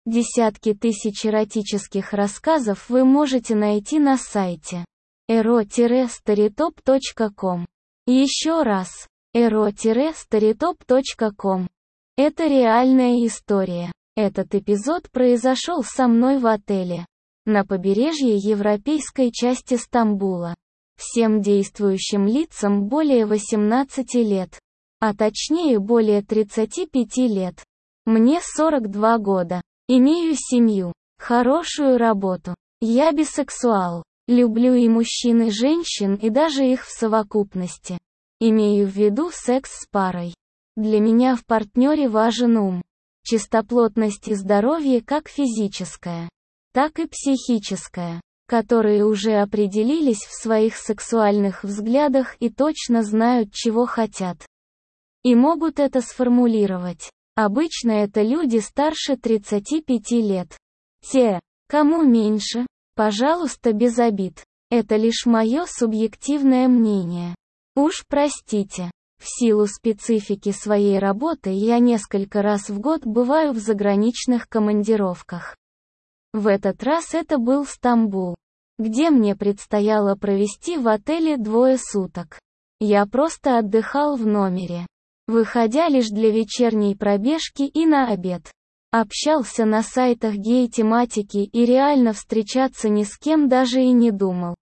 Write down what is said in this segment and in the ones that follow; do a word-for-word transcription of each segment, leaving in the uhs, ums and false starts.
Десятки тысяч эротических рассказов вы можете найти на сайте эро старитоп точка ком. Еще раз, эро старитоп точка ком. Это реальная история. Этот эпизод произошел со мной в отеле на побережье европейской части Стамбула. Всем действующим лицам более восемнадцати лет, а точнее более тридцати пяти лет. Мне сорок два года. Имею семью, хорошую работу. Я бисексуал. Люблю и мужчин, и женщин, и даже их в совокупности. Имею в виду секс с парой. Для меня в партнере важен ум, чистоплотность и здоровье как физическое, так и психическое, которые уже определились в своих сексуальных взглядах и точно знают, чего хотят. И могут это сформулировать. Обычно это люди старше тридцати пяти лет. Те, кому меньше, пожалуйста, без обид. Это лишь мое субъективное мнение. Уж простите. В силу специфики своей работы я несколько раз в год бываю в заграничных командировках. В этот раз это был Стамбул, где мне предстояло провести в отеле двое суток. Я просто отдыхал в номере, выходя лишь для вечерней пробежки и на обед. Общался на сайтах гей-тематики и реально встречаться ни с кем даже и не думал.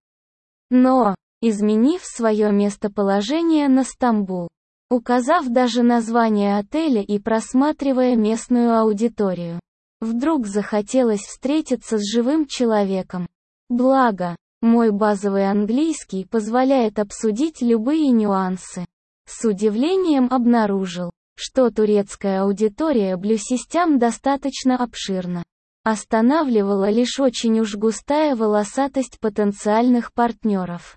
Но, изменив свое местоположение на Стамбул, указав даже название отеля и просматривая местную аудиторию, вдруг захотелось встретиться с живым человеком. Благо, мой базовый английский позволяет обсудить любые нюансы. С удивлением обнаружил, что турецкая аудитория блюсистям достаточно обширна. Останавливала лишь очень уж густая волосатость потенциальных партнеров.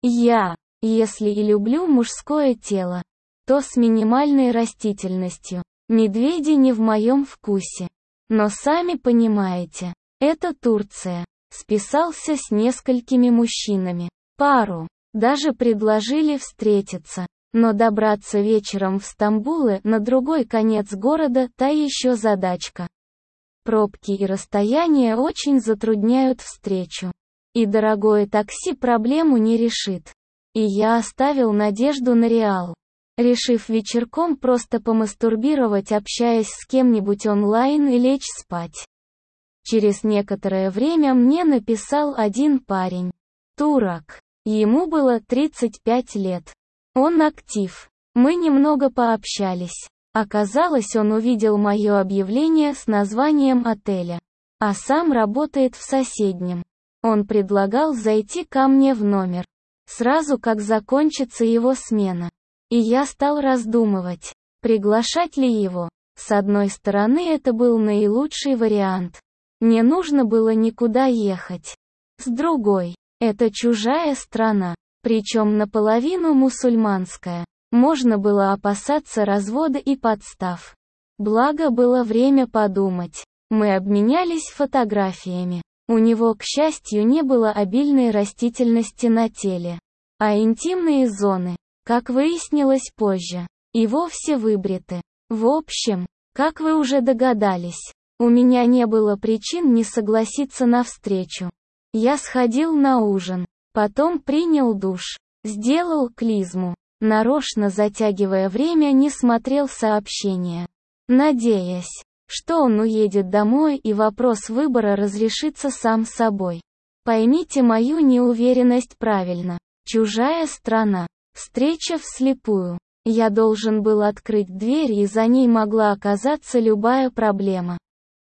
Я, если и люблю мужское тело, то с минимальной растительностью. Медведи не в моем вкусе. Но сами понимаете, это Турция. Списался с несколькими мужчинами. Пару. Даже предложили встретиться. Но добраться вечером в Стамбул на другой конец города – та еще задачка. Пробки и расстояния очень затрудняют встречу. И дорогое такси проблему не решит. И я оставил надежду на реал, решив вечерком просто помастурбировать, общаясь с кем-нибудь онлайн и лечь спать. Через некоторое время мне написал один парень. Турок. Ему было тридцать пять лет. Он актив. Мы немного пообщались. Оказалось, он увидел мое объявление с названием отеля, а сам работает в соседнем. Он предлагал зайти ко мне в номер, сразу как закончится его смена. И я стал раздумывать, приглашать ли его. С одной стороны, это был наилучший вариант. Не нужно было никуда ехать. С другой, это чужая страна, причем наполовину мусульманская. Можно было опасаться развода и подстав. Благо было время подумать. Мы обменялись фотографиями. У него, к счастью, не было обильной растительности на теле. А интимные зоны, как выяснилось позже, и вовсе выбриты. В общем, как вы уже догадались, у меня не было причин не согласиться на встречу. Я сходил на ужин, потом принял душ, сделал клизму, нарочно затягивая время, не смотрел сообщения, надеясь, что он уедет домой и вопрос выбора разрешится сам собой. Поймите мою неуверенность правильно. Чужая страна. Встреча вслепую. Я должен был открыть дверь, и за ней могла оказаться любая проблема.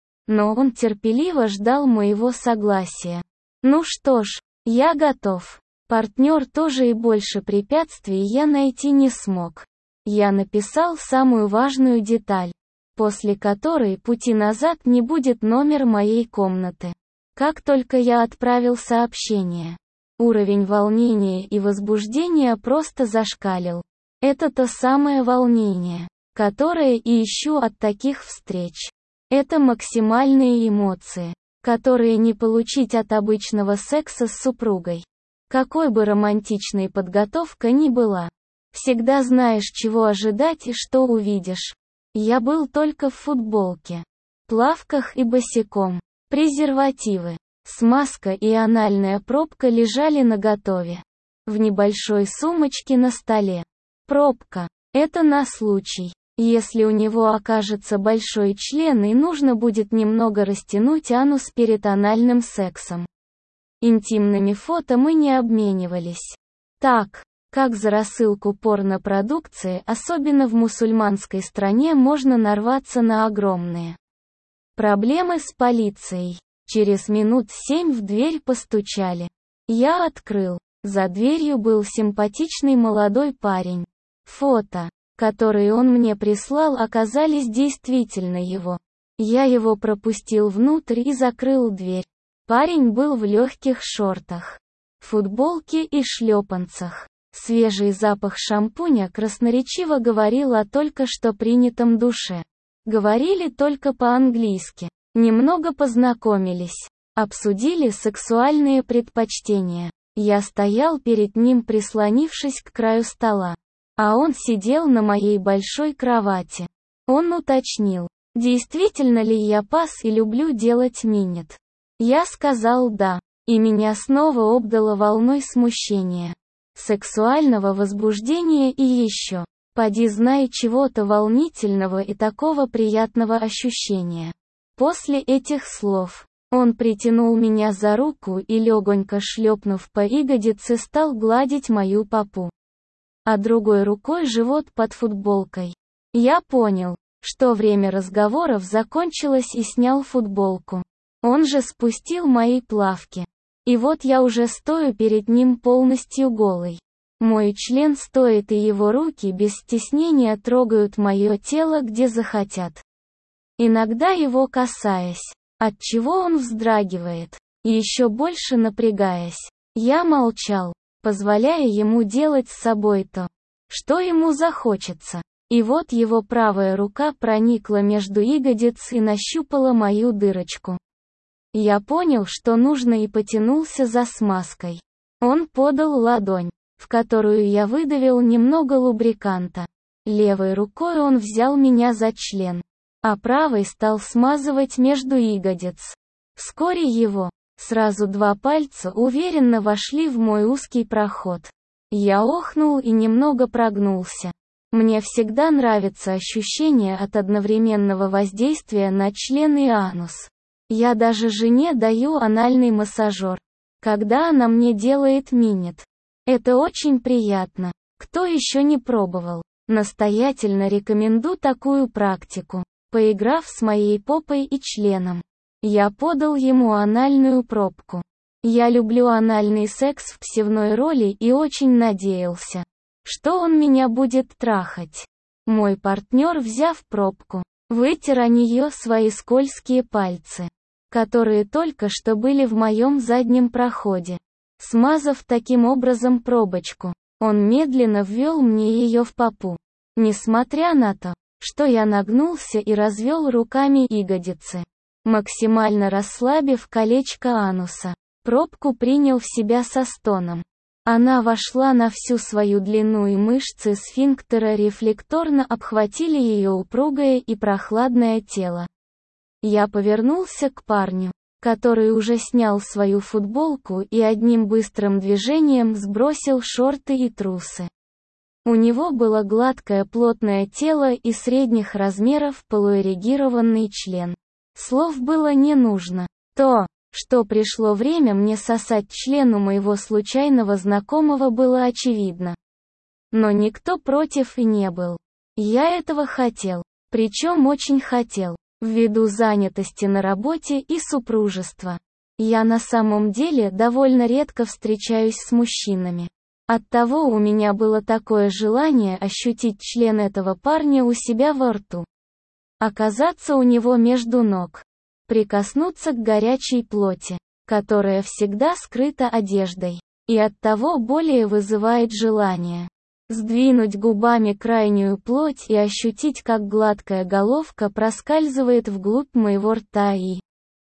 Но он терпеливо ждал моего согласия. Ну что ж, я готов. Партнер тоже, и больше препятствий я найти не смог. Я написал самую важную деталь, после которой пути назад не будет, номер моей комнаты. Как только я отправил сообщение, уровень волнения и возбуждения просто зашкалил. Это то самое волнение, которое и ищу от таких встреч. Это максимальные эмоции, которые не получить от обычного секса с супругой. Какой бы романтичной подготовка ни была, всегда знаешь, чего ожидать и что увидишь. Я был только в футболке, плавках и босиком. Презервативы, смазка и анальная пробка лежали наготове. В небольшой сумочке на столе. Пробка. Это на случай, если у него окажется большой член и нужно будет немного растянуть анус перед анальным сексом. Интимными фото мы не обменивались. Так, как за рассылку порнопродукции, особенно в мусульманской стране, можно нарваться на огромные проблемы с полицией. Через минут семь в дверь постучали. Я открыл. За дверью был симпатичный молодой парень. Фото, которые он мне прислал, оказались действительно его. Я его пропустил внутрь и закрыл дверь. Парень был в легких шортах, футболке и шлепанцах. Свежий запах шампуня красноречиво говорил о только что принятом душе. Говорили только по-английски. Немного познакомились. Обсудили сексуальные предпочтения. Я стоял перед ним, прислонившись к краю стола. А он сидел на моей большой кровати. Он уточнил, действительно ли я пас и люблю делать минет. Я сказал да, и меня снова обдало волной смущения, сексуального возбуждения и еще, поди знай, чего-то волнительного и такого приятного ощущения. После этих слов, он притянул меня за руку и, легонько шлепнув по ягодице, стал гладить мою попу, а другой рукой живот под футболкой. Я понял, что время разговоров закончилось, и снял футболку. Он же спустил мои плавки. И вот я уже стою перед ним полностью голой. Мой член стоит, и его руки без стеснения трогают мое тело где захотят. Иногда его касаясь, отчего он вздрагивает, еще больше напрягаясь. Я молчал, позволяя ему делать с собой то, что ему захочется. И вот его правая рука проникла между ягодиц и нащупала мою дырочку. Я понял, что нужно, и потянулся за смазкой. Он подал ладонь, в которую я выдавил немного лубриканта. Левой рукой он взял меня за член, а правой стал смазывать между ягодиц. Вскоре его, сразу два пальца уверенно вошли в мой узкий проход. Я охнул и немного прогнулся. Мне всегда нравится ощущение от одновременного воздействия на член и анус. Я даже жене даю анальный массажер, когда она мне делает минет. Это очень приятно. Кто еще не пробовал, настоятельно рекомендую такую практику. Поиграв с моей попой и членом, я подал ему анальную пробку. Я люблю анальный секс в писевной роли и очень надеялся, что он меня будет трахать. Мой партнер, взяв пробку, вытер о нее свои скользкие пальцы, которые только что были в моем заднем проходе. Смазав таким образом пробочку, он медленно ввел мне ее в попу. Несмотря на то, что я нагнулся и развел руками ягодицы, максимально расслабив колечко ануса, пробку принял в себя со стоном. Она вошла на всю свою длину, и мышцы сфинктера рефлекторно обхватили ее упругое и прохладное тело. Я повернулся к парню, который уже снял свою футболку и одним быстрым движением сбросил шорты и трусы. У него было гладкое плотное тело и средних размеров полуэрегированный член. Слов было не нужно. То, что пришло время мне сосать член у моего случайного знакомого, было очевидно. Но никто против и не был. Я этого хотел, причем очень хотел, ввиду занятости на работе и супружества. Я на самом деле довольно редко встречаюсь с мужчинами. Оттого у меня было такое желание ощутить член этого парня у себя во рту, оказаться у него между ног, прикоснуться к горячей плоти, которая всегда скрыта одеждой, и оттого более вызывает желание сдвинуть губами крайнюю плоть и ощутить, как гладкая головка проскальзывает вглубь моего рта и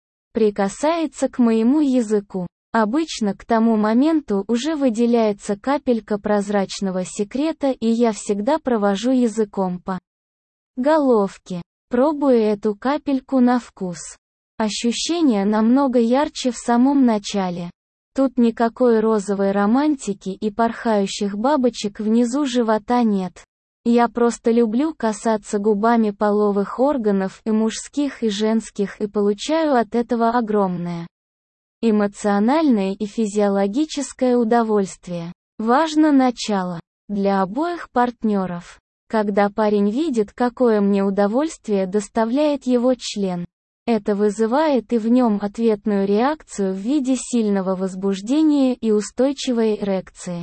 прикасается к моему языку. Обычно к тому моменту уже выделяется капелька прозрачного секрета, и я всегда провожу языком по головке. Пробую эту капельку на вкус. Ощущение намного ярче в самом начале. Тут никакой розовой романтики и порхающих бабочек внизу живота нет. Я просто люблю касаться губами половых органов и мужских, и женских, и получаю от этого огромное эмоциональное и физиологическое удовольствие. Важно начало. Для обоих партнеров. Когда парень видит, какое мне удовольствие доставляет его член, это вызывает и в нем ответную реакцию в виде сильного возбуждения и устойчивой эрекции,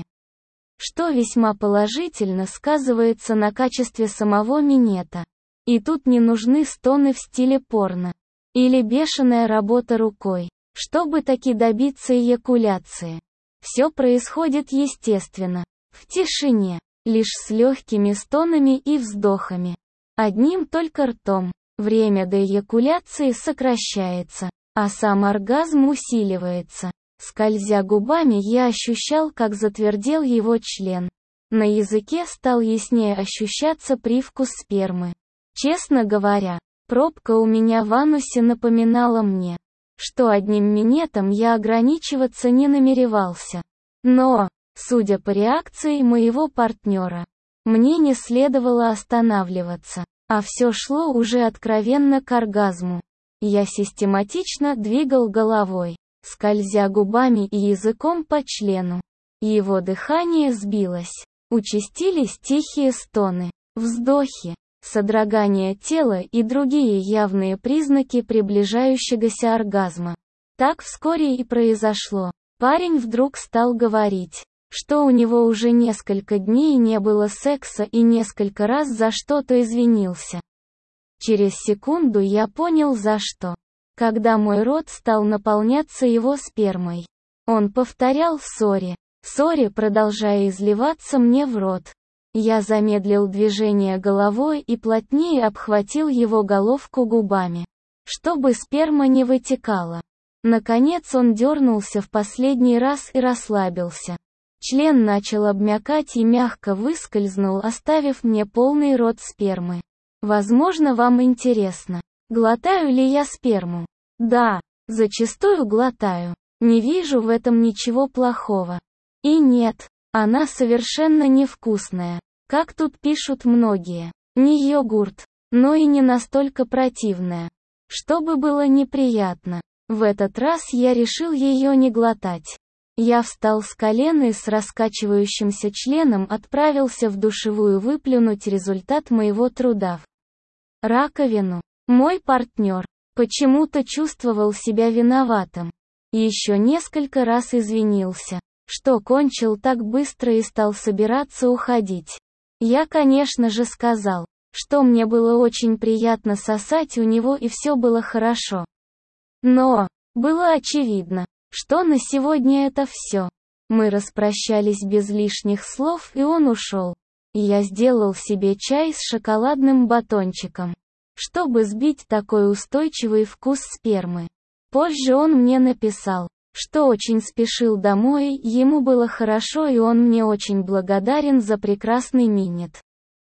что весьма положительно сказывается на качестве самого минета. И тут не нужны стоны в стиле порно или бешеная работа рукой, чтобы таки добиться эякуляции. Все происходит естественно, в тишине, лишь с легкими стонами и вздохами. Одним только ртом. Время до эякуляции сокращается, а сам оргазм усиливается. Скользя губами, я ощущал, как затвердел его член. На языке стал яснее ощущаться привкус спермы. Честно говоря, пробка у меня в анусе напоминала мне, что одним минетом я ограничиваться не намеревался. Но, судя по реакции моего партнера, мне не следовало останавливаться, а все шло уже откровенно к оргазму. Я систематично двигал головой, скользя губами и языком по члену. Его дыхание сбилось. Участились тихие стоны, вздохи, содрогание тела и другие явные признаки приближающегося оргазма. Так вскоре и произошло. Парень вдруг стал говорить, что у него уже несколько дней не было секса и несколько раз за что-то извинился. Через секунду я понял за что. Когда мой рот стал наполняться его спермой, он повторял «сори, сори», продолжая изливаться мне в рот. Я замедлил движение головой и плотнее обхватил его головку губами, чтобы сперма не вытекала. Наконец он дернулся в последний раз и расслабился. Член начал обмякать и мягко выскользнул, оставив мне полный рот спермы. Возможно, вам интересно, глотаю ли я сперму? Да, зачастую глотаю. Не вижу в этом ничего плохого. И нет, она совершенно невкусная, как тут пишут многие. Не йогурт, но и не настолько противная, чтобы было неприятно. В этот раз я решил ее не глотать. Я встал с колен и с раскачивающимся членом отправился в душевую выплюнуть результат моего труда в раковину. Мой партнер почему-то чувствовал себя виноватым. Еще несколько раз извинился, что кончил так быстро и стал собираться уходить. Я, конечно же, сказал, что мне было очень приятно сосать у него и все было хорошо. Но было очевидно, что на сегодня это все. Мы распрощались без лишних слов, и он ушел. Я сделал себе чай с шоколадным батончиком, чтобы сбить такой устойчивый вкус спермы. Позже он мне написал, что очень спешил домой, ему было хорошо и он мне очень благодарен за прекрасный минет.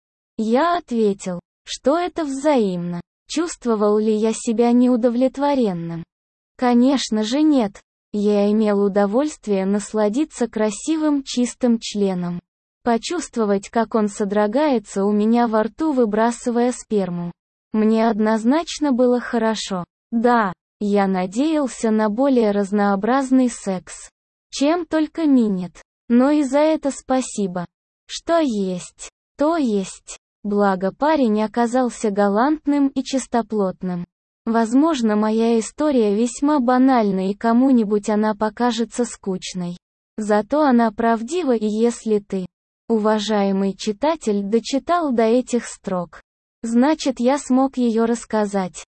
Я ответил, что это взаимно. Чувствовал ли я себя неудовлетворенным? Конечно же нет. Я имел удовольствие насладиться красивым чистым членом. Почувствовать, как он содрогается у меня во рту, выбрасывая сперму. Мне однозначно было хорошо. Да, я надеялся на более разнообразный секс, чем только минет. Но и за это спасибо. Что есть, то есть. Благо парень оказался галантным и чистоплотным. Возможно, моя история весьма банальна и кому-нибудь она покажется скучной. Зато она правдива, и если ты, уважаемый читатель, дочитал до этих строк, значит, я смог ее рассказать